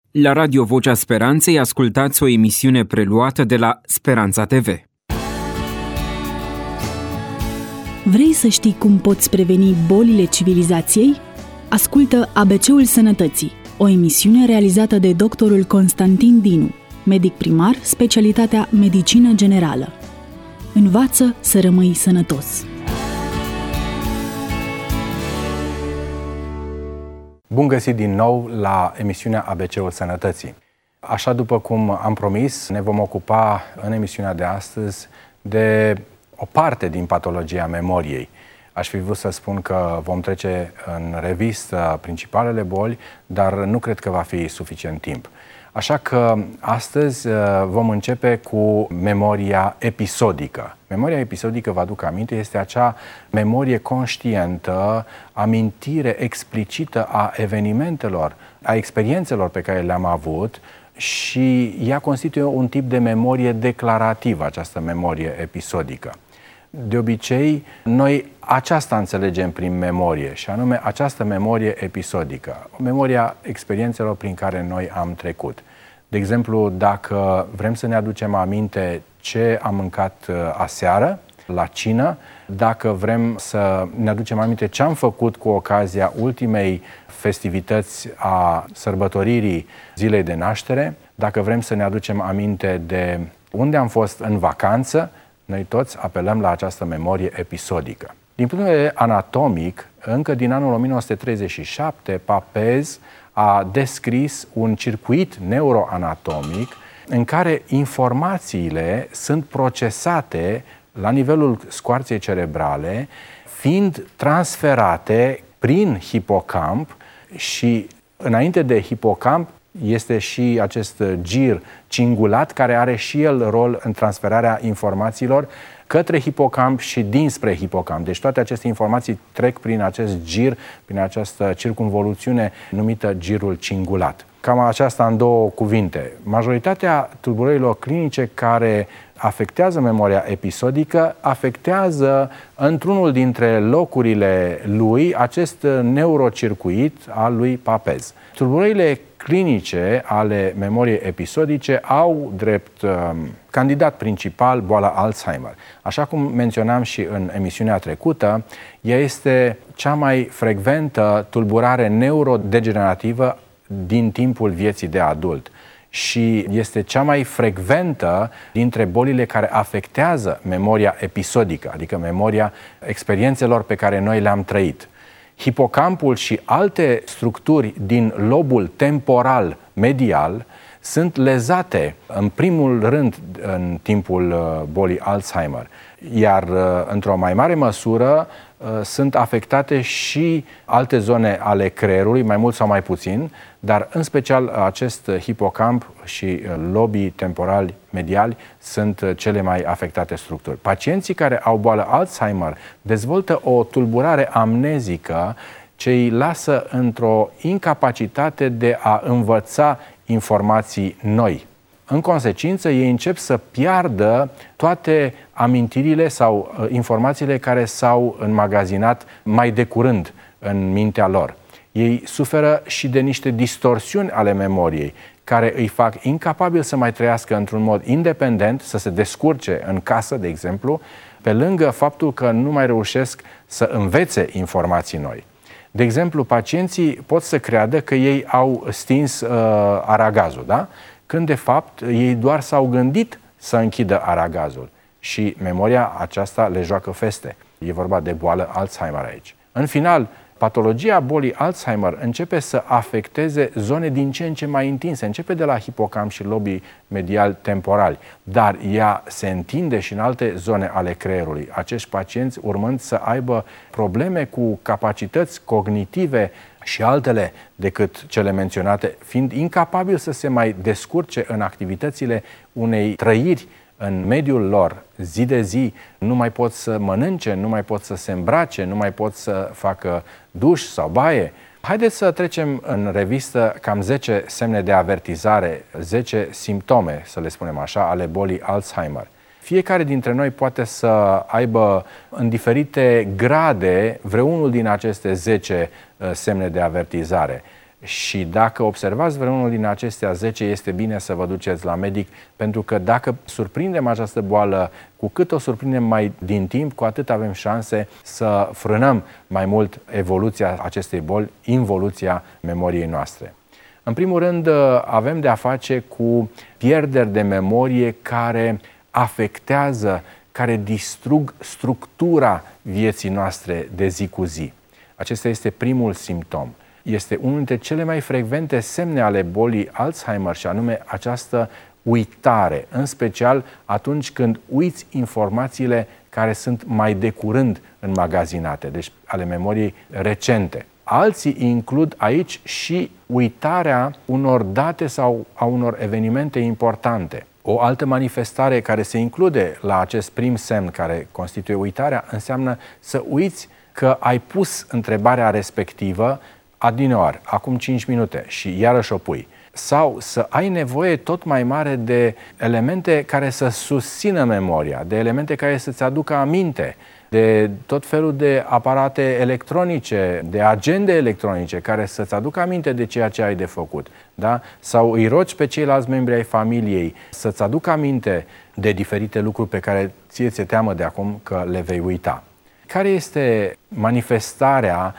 La Radio Vocea Speranței ascultați o emisiune preluată de la Speranța TV. Vrei să știi cum poți preveni bolile civilizației? Ascultă ABC-ul Sănătății, o emisiune realizată de doctorul Constantin Dinu, medic primar, specialitatea Medicină Generală. Învață să rămâi sănătos! Bun găsit din nou la emisiunea ABC-ul Sănătății. Așa după cum am promis, ne vom ocupa în emisiunea de astăzi de o parte din patologia memoriei. Aș fi vrut să spun că vom trece în revistă principalele boli, dar nu cred că va fi suficient timp. Așa că astăzi vom începe cu memoria episodică. Memoria episodică, vă aduc aminte, este acea memorie conștientă, amintire explicită a evenimentelor, a experiențelor pe care le-am avut și ea constituie un tip de memorie declarativă, această memorie episodică. De obicei, noi aceasta înțelegem prin memorie, și anume această memorie episodică, memoria experiențelor prin care noi am trecut. De exemplu, dacă vrem să ne aducem aminte ce am mâncat aseară la cină, dacă vrem să ne aducem aminte ce am făcut cu ocazia ultimei festivități a sărbătoririi zilei de naștere, dacă vrem să ne aducem aminte de unde am fost în vacanță, noi toți apelăm la această memorie episodică. Din punct de vedere anatomic, încă din anul 1937, Papez a descris un circuit neuroanatomic în care informațiile sunt procesate la nivelul scoarței cerebrale, fiind transferate prin hipocamp și înainte de hipocamp este și acest gir cingulat care are și el rol în transferarea informațiilor către hipocamp și dinspre hipocamp. Deci toate aceste informații trec prin acest gir, prin această circumvoluțiune numită girul cingulat. Cam aceasta în două cuvinte. Majoritatea tulburărilor clinice care afectează memoria episodică afectează într-unul dintre locurile lui acest neurocircuit al lui Papez. Tulburările clinice ale memoriei episodice au drept candidat principal boala Alzheimer. Așa cum menționam și în emisiunea trecută, ea este cea mai frecventă tulburare neurodegenerativă din timpul vieții de adult și este cea mai frecventă dintre bolile care afectează memoria episodică, adică memoria experiențelor pe care noi le-am trăit. Hipocampul și alte structuri din lobul temporal medial sunt lezate în primul rând în timpul bolii Alzheimer, iar într-o mai mare măsură sunt afectate și alte zone ale creierului, mai mult sau mai puțin, dar în special acest hipocamp și lobii temporali mediali sunt cele mai afectate structuri. Pacienții care au boală Alzheimer dezvoltă o tulburare amnezică ce îi lasă într-o incapacitate de a învăța informații noi. În consecință, ei încep să piardă toate amintirile sau informațiile care s-au înmagazinat mai de curând în mintea lor. Ei suferă și de niște distorsiuni ale memoriei, care îi fac incapabili să mai trăiască într-un mod independent, să se descurce în casă, de exemplu, pe lângă faptul că nu mai reușesc să învețe informații noi. De exemplu, pacienții pot să creadă că ei au stins aragazul, da? Când de fapt ei doar s-au gândit să închidă aragazul și memoria aceasta le joacă feste. E vorba de boală Alzheimer aici. În final, patologia bolii Alzheimer începe să afecteze zone din ce în ce mai întinse. Începe de la hipocamp și lobii medial temporali, dar ea se întinde și în alte zone ale creierului. Acești pacienți urmând să aibă probleme cu capacități cognitive și altele decât cele menționate, fiind incapabili să se mai descurce în activitățile unei trăiri în mediul lor, zi de zi, nu mai pot să mănânce, nu mai pot să se îmbrace, nu mai pot să facă duș sau baie. Haideți să trecem în revistă cam 10 semne de avertizare, 10 simptome, să le spunem așa, ale bolii Alzheimer. Fiecare dintre noi poate să aibă în diferite grade vreunul din aceste 10 semne de avertizare. Și dacă observați vreunul din acestea 10, este bine să vă duceți la medic, pentru că dacă surprindem această boală, cu cât o surprindem mai din timp, cu atât avem șanse să frânăm mai mult evoluția acestei boli, involuția memoriei noastre. În primul rând, avem de-a face cu pierderi de memorie care afectează, care distrug structura vieții noastre de zi cu zi. Acesta este primul simptom. Este unul dintre cele mai frecvente semne ale bolii Alzheimer, și anume această uitare, în special atunci când uiți informațiile care sunt mai de curând înmagazinate, deci ale memoriei recente. Alții includ aici și uitarea unor date sau a unor evenimente importante. O altă manifestare care se include la acest prim semn care constituie uitarea înseamnă să uiți că ai pus întrebarea respectivă adineoară, acum 5 minute, și iarăși o pui. Sau să ai nevoie tot mai mare de elemente care să susțină memoria, de elemente care să-ți aducă aminte, de tot felul de aparate electronice, de agende electronice care să-ți aducă aminte de ceea ce ai de făcut. Da? Sau îi rogi pe ceilalți membri ai familiei să-ți aducă aminte de diferite lucruri pe care ți-e teamă de acum că le vei uita. Care este manifestarea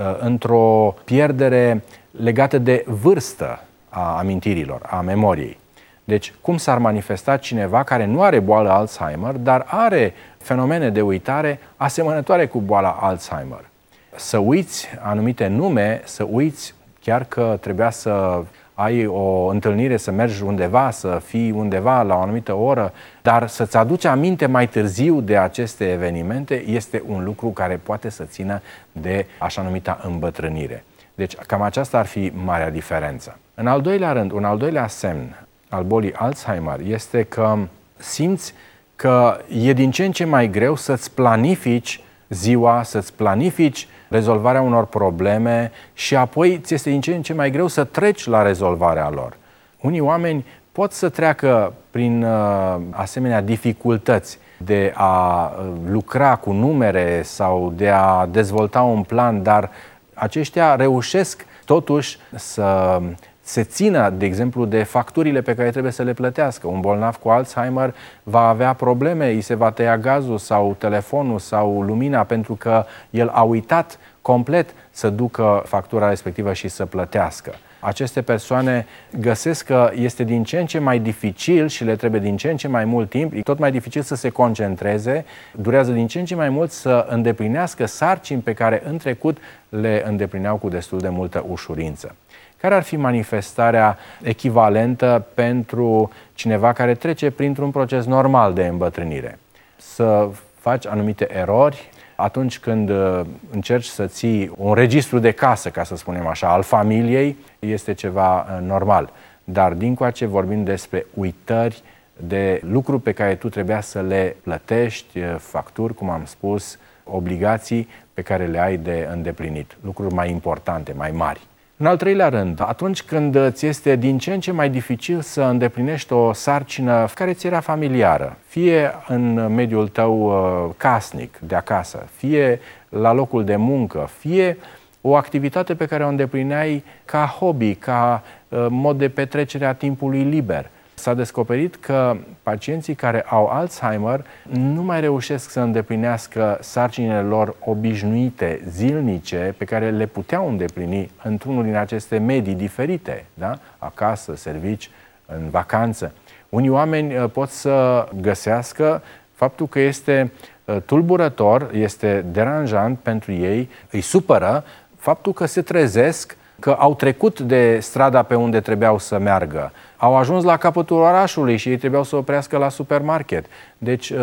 într-o pierdere legată de vârstă a amintirilor, a memoriei? Deci, cum s-ar manifesta cineva care nu are boală Alzheimer, dar are fenomene de uitare asemănătoare cu boala Alzheimer? Să uiți anumite nume, să uiți chiar că trebuia să ai o întâlnire, să mergi undeva, să fii undeva la o anumită oră, dar să-ți aduci aminte mai târziu de aceste evenimente, este un lucru care poate să țină de așa numita îmbătrânire. Deci, cam aceasta ar fi marea diferență. În al doilea rând, un al doilea semn al bolii Alzheimer este că simți că e din ce în ce mai greu să-ți planifici ziua, să-ți planifici rezolvarea unor probleme și apoi ți este din ce în ce mai greu să treci la rezolvarea lor. Unii oameni pot să treacă prin asemenea dificultăți de a lucra cu numere sau de a dezvolta un plan, dar aceștia reușesc totuși să se țină, de exemplu, de facturile pe care trebuie să le plătească. Un bolnav cu Alzheimer va avea probleme, îi se va tăia gazul sau telefonul sau lumina pentru că el a uitat complet să ducă factura respectivă și să plătească. Aceste persoane găsesc că este din ce în ce mai dificil și le trebuie din ce în ce mai mult timp, e tot mai dificil să se concentreze, durează din ce în ce mai mult să îndeplinească sarcini pe care în trecut le îndeplineau cu destul de multă ușurință. Care ar fi manifestarea echivalentă pentru cineva care trece printr-un proces normal de îmbătrânire? Să faci anumite erori atunci când încerci să ții un registru de casă, ca să spunem așa, al familiei, este ceva normal. Dar dincoace vorbim despre uitări de lucruri pe care tu trebuia să le plătești, facturi, cum am spus, obligații pe care le ai de îndeplinit, lucruri mai importante, mai mari. În al treilea rând, atunci când ți este din ce în ce mai dificil să îndeplinești o sarcină care ți era familiară, fie în mediul tău casnic, de acasă, fie la locul de muncă, fie o activitate pe care o îndeplineai ca hobby, ca mod de petrecere a timpului liber. S-a descoperit că pacienții care au Alzheimer nu mai reușesc să îndeplinească sarcinile lor obișnuite, zilnice, pe care le puteau îndeplini într-unul din aceste medii diferite, da? Acasă, servici, în vacanță. Unii oameni pot să găsească faptul că este tulburător, este deranjant pentru ei, îi supără faptul că se trezesc că au trecut de strada pe unde trebuiau să meargă, au ajuns la capătul orașului și ei trebuiau să oprească la supermarket. Deci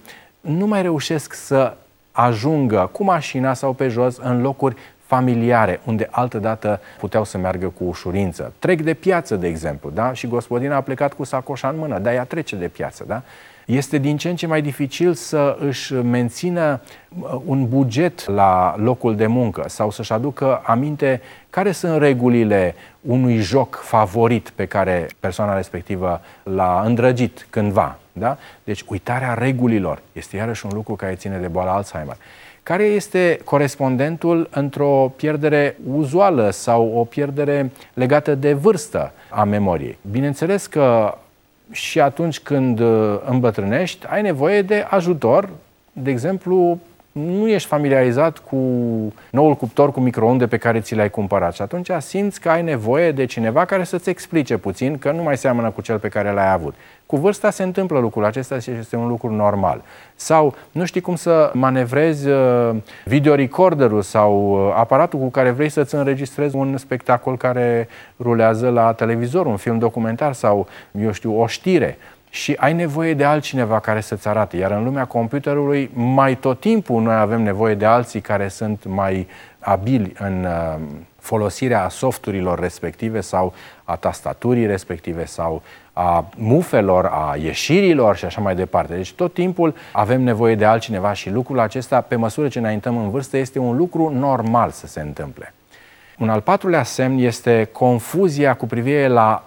nu mai reușesc să ajungă cu mașina sau pe jos în locuri familiare, unde altădată puteau să meargă cu ușurință. Trec de piață, de exemplu, da? Și gospodina a plecat cu sacoșa în mână, dar ea trece de piață, da? Este din ce în ce mai dificil să își mențină un buget la locul de muncă sau să-și aducă aminte care sunt regulile unui joc favorit pe care persoana respectivă l-a îndrăgit cândva. Da? Deci uitarea regulilor este iarăși un lucru care ține de boala Alzheimer. Care este corespondentul într-o pierdere uzuală sau o pierdere legată de vârstă a memoriei? Bineînțeles că și atunci când îmbătrânești, ai nevoie de ajutor. De exemplu, nu ești familiarizat cu noul cuptor cu microunde pe care ți l-ai cumpărat și atunci simți că ai nevoie de cineva care să-ți explice puțin că nu mai seamănă cu cel pe care l-ai avut. Cu vârsta se întâmplă lucrul acesta și este un lucru normal. Sau nu știi cum să manevrezi videorecorderul sau aparatul cu care vrei să-ți înregistrezi un spectacol care rulează la televizor, un film documentar sau, eu știu, o știre. Și ai nevoie de altcineva care să-ți arate. Iar în lumea computerului, mai tot timpul noi avem nevoie de alții care sunt mai abili în folosirea softurilor respective sau a tastaturii respective sau a mufelor, a ieșirilor și așa mai departe. Deci tot timpul avem nevoie de altcineva și lucrul acesta, pe măsură ce înaintăm în vârstă, este un lucru normal să se întâmple. Un al patrulea semn este confuzia cu privire la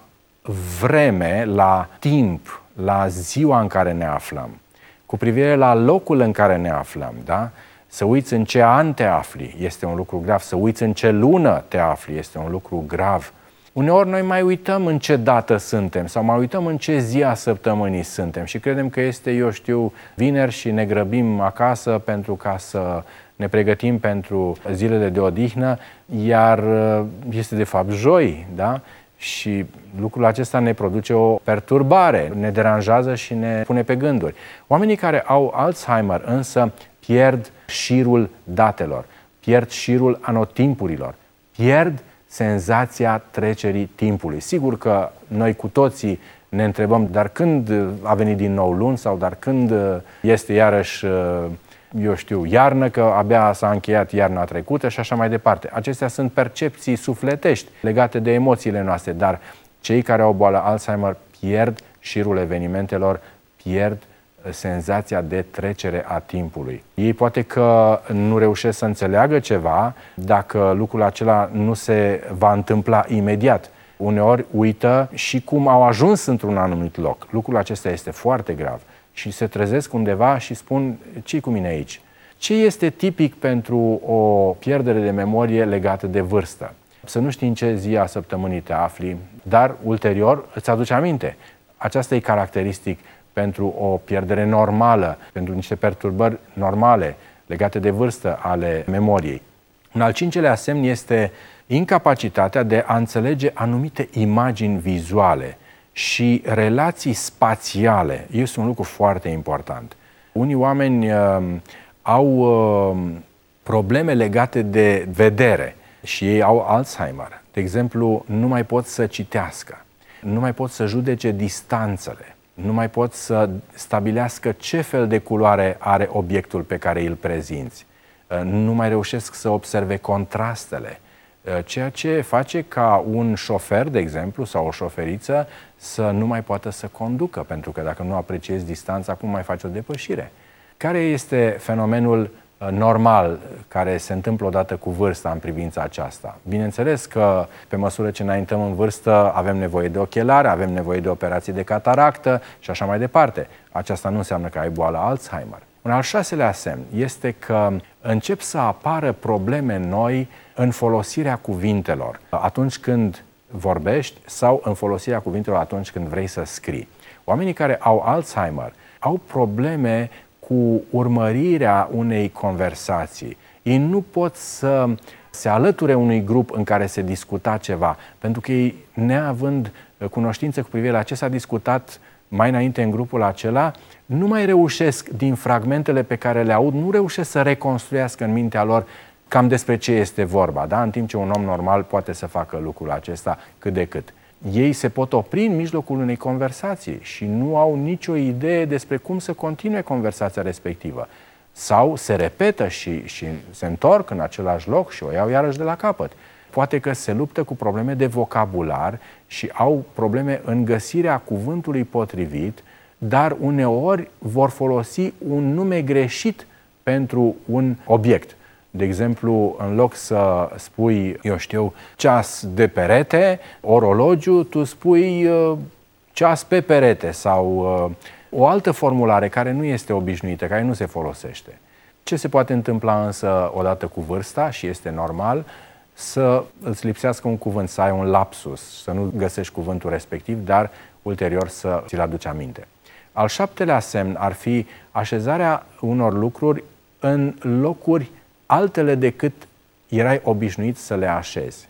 vreme, la timp, la ziua în care ne aflăm, cu privire la locul în care ne aflăm, da? Să uiți în ce an te afli, este un lucru grav. Să uiți în ce lună te afli, este un lucru grav. Uneori noi mai uităm în ce dată suntem sau mai uităm în ce zi a săptămânii suntem și credem că este, eu știu, vineri și ne grăbim acasă pentru ca să ne pregătim pentru zilele de odihnă, iar este de fapt joi, da? Și lucrul acesta ne produce o perturbare, ne deranjează și ne pune pe gânduri. Oamenii care au Alzheimer însă pierd șirul datelor, pierd șirul anotimpurilor, pierd senzația trecerii timpului. Sigur că noi cu toții ne întrebăm, dar când a venit din nou luni sau dar când este iarăși, eu știu, iarnă, că abia s-a încheiat iarna trecută și așa mai departe. Acestea sunt percepții sufletești legate de emoțiile noastre, dar cei care au boala Alzheimer pierd șirul evenimentelor, pierd senzația de trecere a timpului. Ei poate că nu reușesc să înțeleagă ceva dacă lucrul acela nu se va întâmpla imediat. Uneori uită și cum au ajuns într-un anumit loc. Lucrul acesta este foarte grav. Și se trezesc undeva și spun, ce-i cu mine aici? Ce este tipic pentru o pierdere de memorie legată de vârstă? Să nu știi în ce zi a săptămânii te afli, dar ulterior îți aduce aminte. Aceasta e caracteristic pentru o pierdere normală, pentru niște perturbări normale legate de vârstă ale memoriei. Un al cincelea semn este incapacitatea de a înțelege anumite imagini vizuale și relații spațiale. Este un lucru foarte important. Unii oameni au probleme legate de vedere și ei au Alzheimer. De exemplu, nu mai pot să citească, nu mai pot să judece distanțele, nu mai pot să stabilească ce fel de culoare are obiectul pe care îl prezinți, nu mai reușesc să observe contrastele, ceea ce face ca un șofer, de exemplu, sau o șoferiță să nu mai poată să conducă, pentru că dacă nu apreciezi distanța, cum mai faci o depășire? Care este fenomenul normal care se întâmplă odată cu vârsta în privința aceasta? Bineînțeles că pe măsură ce înaintăm în vârstă avem nevoie de ochelari, avem nevoie de operații de cataractă și așa mai departe. Aceasta nu înseamnă că ai boala Alzheimer. Un al șaselea semn este că încep să apară probleme noi în folosirea cuvintelor atunci când vorbești sau în folosirea cuvintelor atunci când vrei să scrii. Oamenii care au Alzheimer au probleme cu urmărirea unei conversații. Ei nu pot să se alăture unui grup în care se discuta ceva, pentru că ei, neavând cunoștință cu privire la ce s-a discutat mai înainte în grupul acela, nu mai reușesc, din fragmentele pe care le aud, nu reușesc să reconstruiască în mintea lor cam despre ce este vorba, da? În timp ce un om normal poate să facă lucrul acesta cât de cât. Ei se pot opri în mijlocul unei conversații și nu au nicio idee despre cum să continue conversația respectivă. Sau se repetă și se întorc în același loc și o iau iarăși de la capăt. Poate că se luptă cu probleme de vocabular și au probleme în găsirea cuvântului potrivit, dar uneori vor folosi un nume greșit pentru un obiect. De exemplu, în loc să spui, eu știu, ceas de perete, orologiu, tu spui ceas pe perete sau o altă formulare care nu este obișnuită, care nu se folosește. Ce se poate întâmpla însă odată cu vârsta, și este normal, să îți lipsească un cuvânt, să ai un lapsus, să nu găsești cuvântul respectiv, dar ulterior să ți-l aduci aminte. Al 7-lea semn ar fi așezarea unor lucruri în locuri altele decât erai obișnuit să le așezi.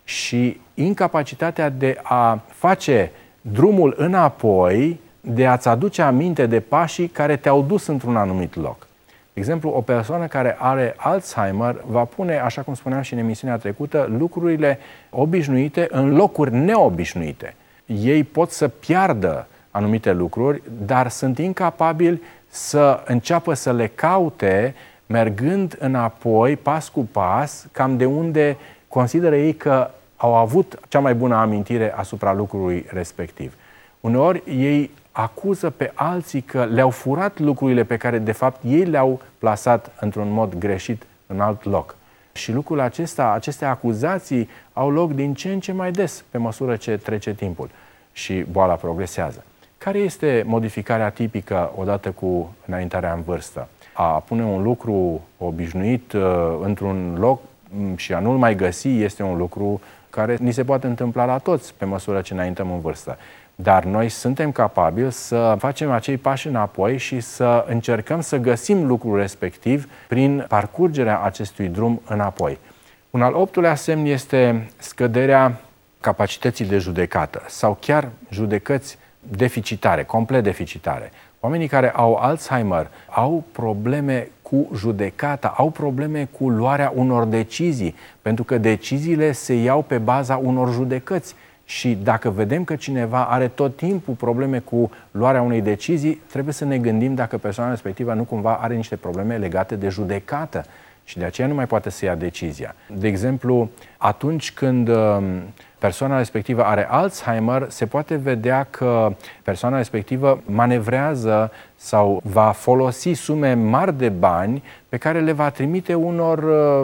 Și incapacitatea de a face drumul înapoi, de a-ți aduce aminte de pașii care te-au dus într-un anumit loc. De exemplu, o persoană care are Alzheimer va pune, așa cum spuneam și în emisiunea trecută, lucrurile obișnuite în locuri neobișnuite. Ei pot să piardă anumite lucruri, dar sunt incapabili să înceapă să le caute mergând înapoi, pas cu pas, cam de unde consideră ei că au avut cea mai bună amintire asupra lucrului respectiv. Uneori ei acuză pe alții că le-au furat lucrurile pe care de fapt ei le-au plasat într-un mod greșit în alt loc. Și lucrul acesta, aceste acuzații au loc din ce în ce mai des pe măsură ce trece timpul și boala progresează. Care este modificarea tipică odată cu înaintarea în vârstă? A pune un lucru obișnuit într-un loc și a nu-l mai găsi este un lucru care ni se poate întâmpla la toți pe măsură ce înaintăm în vârstă. Dar noi suntem capabili să facem acei pași înapoi și să încercăm să găsim lucrul respectiv prin parcurgerea acestui drum înapoi. Un al 8-lea semn este scăderea capacității de judecată sau chiar judecăți deficitare, complet deficitare. Oamenii care au Alzheimer au probleme cu judecata, au probleme cu luarea unor decizii, pentru că deciziile se iau pe baza unor judecăți. Și dacă vedem că cineva are tot timpul probleme cu luarea unei decizii, trebuie să ne gândim dacă persoana respectivă nu cumva are niște probleme legate de judecată și de aceea nu mai poate să ia decizia. De exemplu, atunci când persoana respectivă are Alzheimer, se poate vedea că persoana respectivă manevrează sau va folosi sume mari de bani pe care le va trimite unor,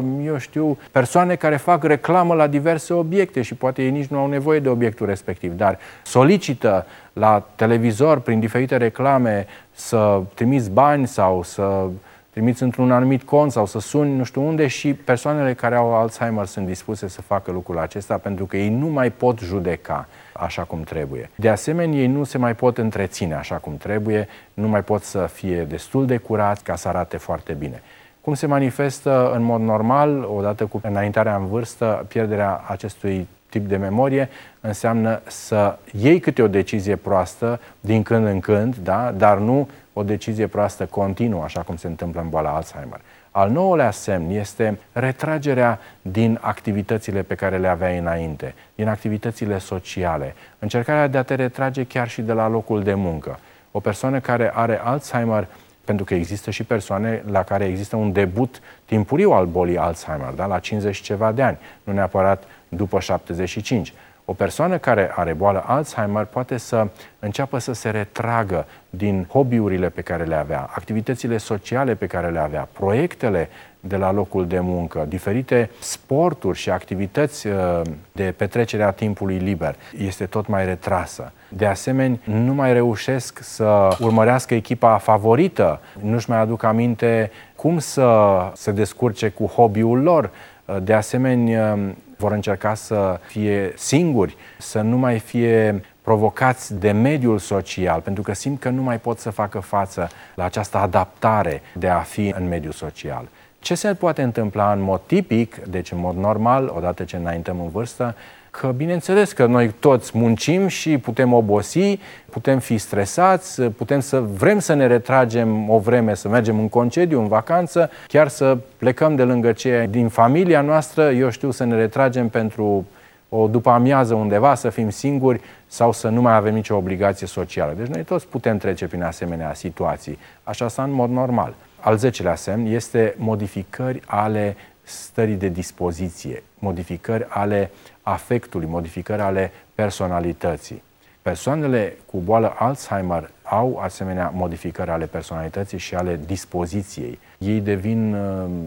persoane care fac reclamă la diverse obiecte și poate ei nici nu au nevoie de obiectul respectiv, dar solicită la televizor prin diferite reclame să trimiți bani sau să trimiți într-un anumit cont sau să suni nu știu unde și persoanele care au Alzheimer sunt dispuse să facă lucrul acesta pentru că ei nu mai pot judeca așa cum trebuie. De asemenea, ei nu se mai pot întreține așa cum trebuie, nu mai pot să fie destul de curați ca să arate foarte bine. Cum se manifestă în mod normal, odată cu înaintarea în vârstă, pierderea acestui tip de memorie înseamnă să iei câte o decizie proastă din când în când, da? Dar nu o decizie proastă continuă, așa cum se întâmplă în boala Alzheimer. Al 9-lea semn este retragerea din activitățile pe care le aveai înainte, din activitățile sociale, încercarea de a te retrage chiar și de la locul de muncă. O persoană care are Alzheimer, pentru că există și persoane la care există un debut timpuriu al bolii Alzheimer, da? La 50 ceva de ani, nu neapărat după 75. O persoană care are boală Alzheimer poate să înceapă să se retragă din hobby-urile pe care le avea, activitățile sociale pe care le avea, proiectele de la locul de muncă, diferite sporturi și activități de petrecere a timpului liber. Este tot mai retrasă. De asemenea, nu mai reușesc să urmărească echipa favorită, nu-și mai aduc aminte cum să se descurce cu hobby-ul lor. De asemenea, vor încerca să fie singuri, să nu mai fie provocați de mediul social, pentru că simt că nu mai pot să facă față la această adaptare de a fi în mediul social. Ce se poate întâmpla în mod tipic, deci în mod normal, odată ce înaintăm în vârstă, că bineînțeles că noi toți muncim și putem obosi, putem fi stresați, vrem să ne retragem o vreme, să mergem în concediu, în vacanță, chiar să plecăm de lângă cei din familia noastră, să ne retragem pentru o după amiază undeva, să fim singuri sau să nu mai avem nicio obligație socială. Deci noi toți putem trece prin asemenea situații. Așa în mod normal. Al 10-lea semn este modificări ale stării de dispoziție, modificări ale afectului, modificări ale personalității. Persoanele cu boală Alzheimer au asemenea modificări ale personalității și ale dispoziției. Ei devin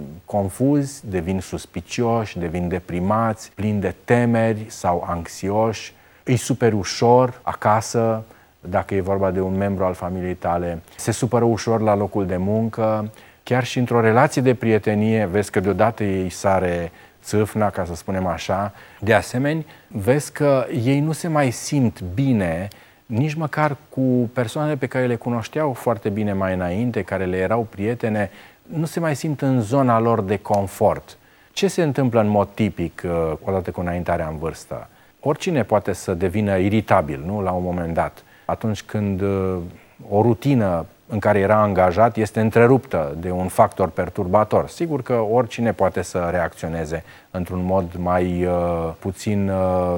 confuzi, devin suspicioși, devin deprimați, plini de temeri sau anxioși, îi superi ușor acasă, dacă e vorba de un membru al familiei tale, se supără ușor la locul de muncă, chiar și într-o relație de prietenie, vezi că deodată ei sare țâfna, ca să spunem așa. De asemenea, vezi că ei nu se mai simt bine nici măcar cu persoanele pe care le cunoșteau foarte bine mai înainte, care le erau prietene, nu se mai simt în zona lor de confort. Ce se întâmplă în mod tipic odată cu înaintarea în vârstă? Oricine poate să devină iritabil, nu? La un moment dat. Atunci când o rutină în care era angajat este întreruptă de un factor perturbator. Sigur că oricine poate să reacționeze într-un mod mai puțin,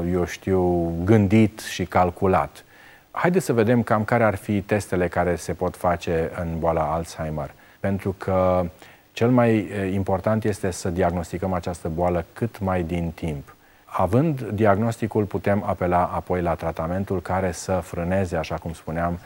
gândit și calculat. Haideți să vedem cam care ar fi testele care se pot face în boala Alzheimer. Pentru că cel mai important este să diagnosticăm această boală cât mai din timp. Având diagnosticul, putem apela apoi la tratamentul care să frâneze, așa cum spuneam,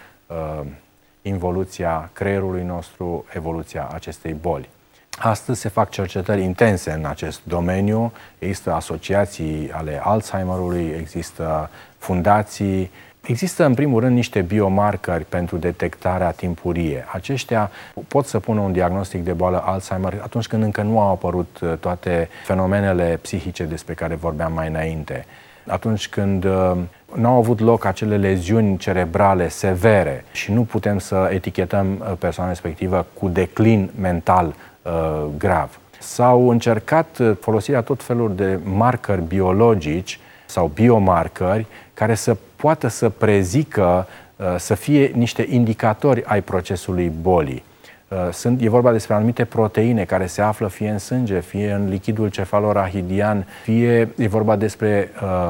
involuția creierului nostru, evoluția acestei boli. Astăzi se fac cercetări intense în acest domeniu, există asociații ale Alzheimerului, există fundații, există în primul rând niște biomarcări pentru detectarea timpurie. Aceștia pot să pună un diagnostic de boală Alzheimer atunci când încă nu au apărut toate fenomenele psihice despre care vorbeam mai înainte. Atunci când nu au avut loc acele leziuni cerebrale severe și nu putem să etichetăm persoana respectivă cu declin mental grav. S-au încercat folosirea tot felul de marcări biologici sau biomarcări care să poată să prezică, să fie niște indicatori ai procesului bolii. E vorba despre anumite proteine care se află fie în sânge, fie în lichidul cefalorahidian, fie e vorba despre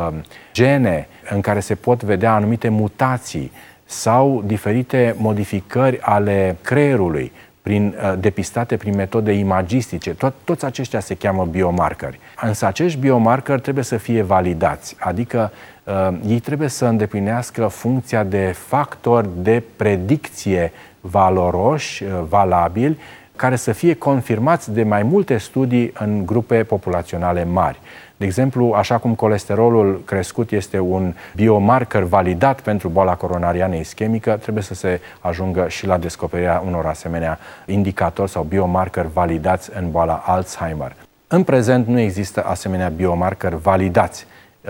gene în care se pot vedea anumite mutații sau diferite modificări ale creierului depistate prin metode imagistice. Toți aceștia se cheamă biomarcări. Însă acești biomarcări trebuie să fie validați, adică ei trebuie să îndeplinească funcția de factor de predicție valoroși, valabili, care să fie confirmați de mai multe studii în grupe populaționale mari. De exemplu, așa cum colesterolul crescut este un biomarker validat pentru boala coronariană ischemică, trebuie să se ajungă și la descoperirea unor asemenea indicatori sau biomarker validați în boala Alzheimer. În prezent nu există asemenea biomarker validați,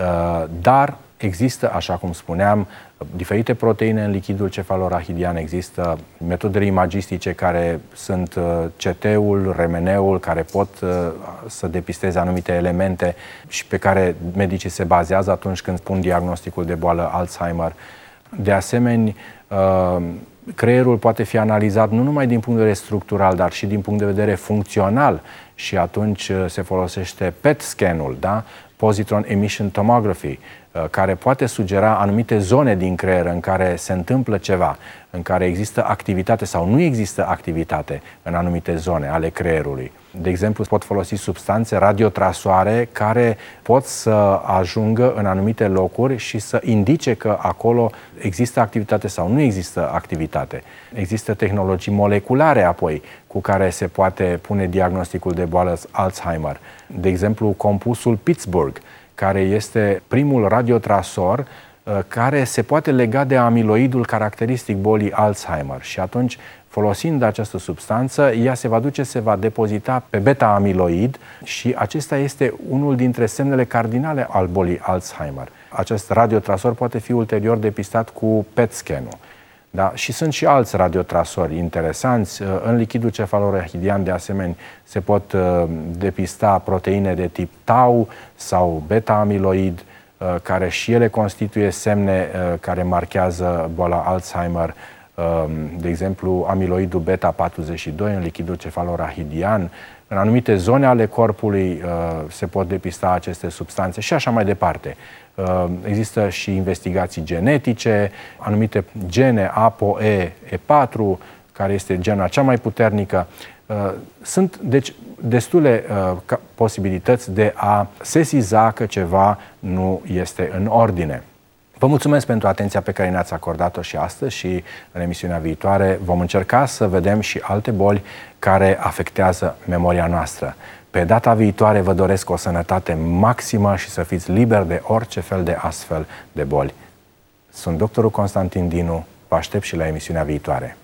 dar există, așa cum spuneam, diferite proteine în lichidul cefalorahidian, există metodele imagistice care sunt CT-ul, RMN-ul, care pot să depisteze anumite elemente și pe care medicii se bazează atunci când pun diagnosticul de boală Alzheimer. De asemenea, creierul poate fi analizat nu numai din punct de vedere structural, dar și din punct de vedere funcțional și atunci se folosește PET scan-ul, da? Positron Emission Tomography, care poate sugera anumite zone din creier în care se întâmplă ceva, în care există activitate sau nu există activitate în anumite zone ale creierului. De exemplu, pot folosi substanțe radiotrasoare care pot să ajungă în anumite locuri și să indice că acolo există activitate sau nu există activitate. Există tehnologii moleculare apoi cu care se poate pune diagnosticul de boală Alzheimer. De exemplu, compusul Pittsburgh, care este primul radiotrasor care se poate lega de amiloidul caracteristic bolii Alzheimer și atunci, folosind această substanță, ea se va duce, se va depozita pe beta-amiloid și acesta este unul dintre semnele cardinale al bolii Alzheimer. Acest radiotrasor poate fi ulterior depistat cu PET scan-ul. Da? Și sunt și alți radiotrasori interesanți. În lichidul cefalorahidian, de asemenea, se pot depista proteine de tip tau sau beta-amiloid, care și ele constituie semne care marchează boala Alzheimer. De exemplu, amiloidul beta-42 în lichidul cefalorahidian. În anumite zone ale corpului se pot depista aceste substanțe și așa mai departe. Există și investigații genetice, anumite gene ApoE4, care este gena cea mai puternică. Sunt, deci, destule posibilități de a sesiza că ceva nu este în ordine. Vă mulțumesc pentru atenția pe care ne-ați acordat-o și astăzi și în emisiunea viitoare vom încerca să vedem și alte boli care afectează memoria noastră. Pe data viitoare vă doresc o sănătate maximă și să fiți liberi de orice fel de astfel de boli. Sunt doctorul Constantin Dinu, vă aștept și la emisiunea viitoare.